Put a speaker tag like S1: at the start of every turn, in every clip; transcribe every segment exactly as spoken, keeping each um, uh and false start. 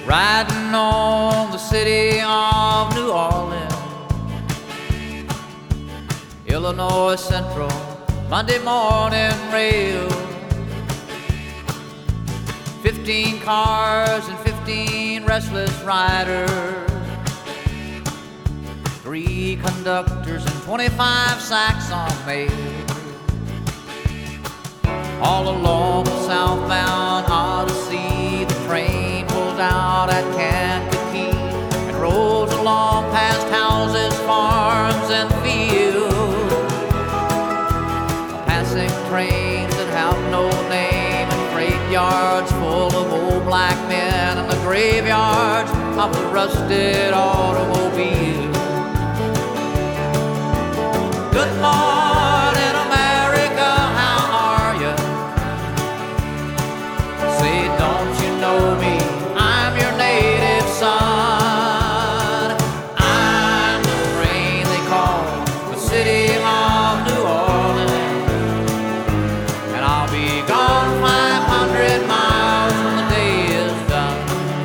S1: riding on the city of New Orleans. Illinois Central, Monday morning rail. Fifteen cars and fifteen restless riders. Three conductors and twenty-five sacks on mail. All along the southbound Odyssey, the train pulls out at Kankakee and rolls along past houses, farms, and fields. Passing trains that have no name, and freight yards full of old black men, and the graveyards of the rusted automobiles. Good morning, America, how are you? Say, don't you know me? I'm your native son. I'm the rain they call the city of New Orleans, and I'll be gone five hundred miles when the day is done.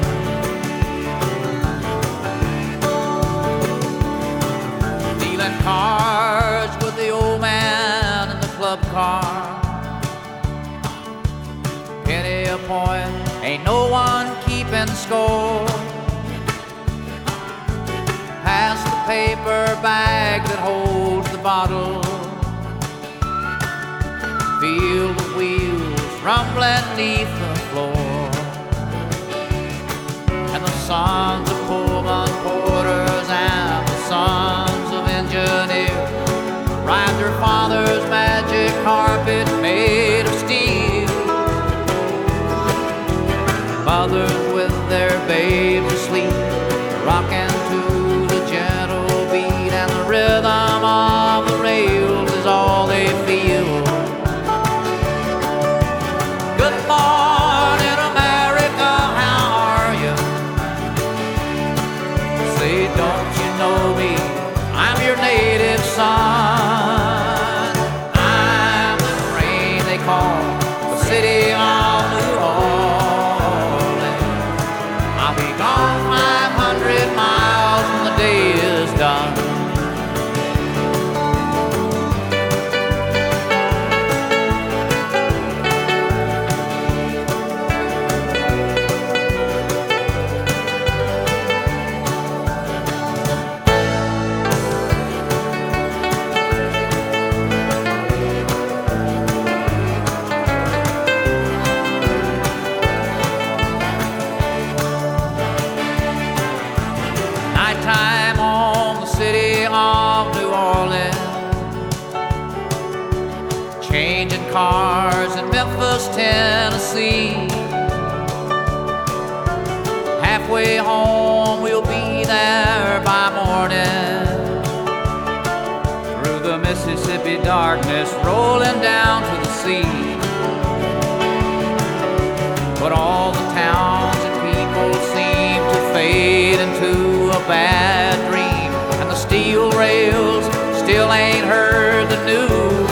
S1: Stealing cars with the old man in the club car. Penny a point, ain't no one keeping score. Pass the paper bag that holds the bottle. Feel the wheels rumbling neath the floor. And the sons of Pullman porters and the sons of engineers ride their father's magic carpet made of steel. Mothers with their babes asleep, rocking to the gentle beat, and the rhythm of the rails is all they feel. Good morning, America, how are you? Say, don't you know me? I'm your native son. I'm the rain they call the city of New Orleans. I'll be gone five hundred miles when the day is done. Nighttime on the city of New Orleans, changing cars in Memphis, Tennessee. Halfway home, we'll be there by morning. Through the Mississippi darkness, rolling down to the sea. But all the towns and people seem to fade into a bad dream, and the steel rails still ain't heard the news.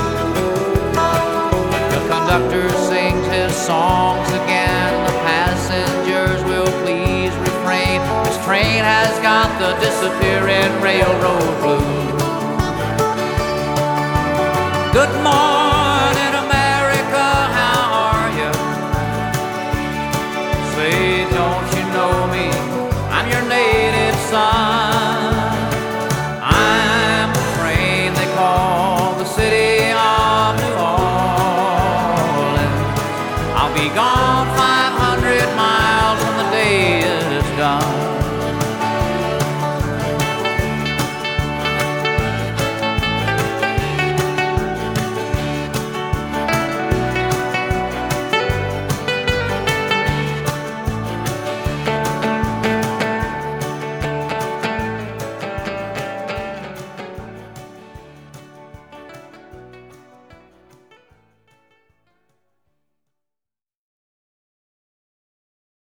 S1: The conductor sings his songs again, the passengers will please refrain. This train has got the disappearing railroad blues. Good morning, America, how are you? Say, don't you know me? I'm your native son. I'm the train they call the city of New Orleans. I'll be gone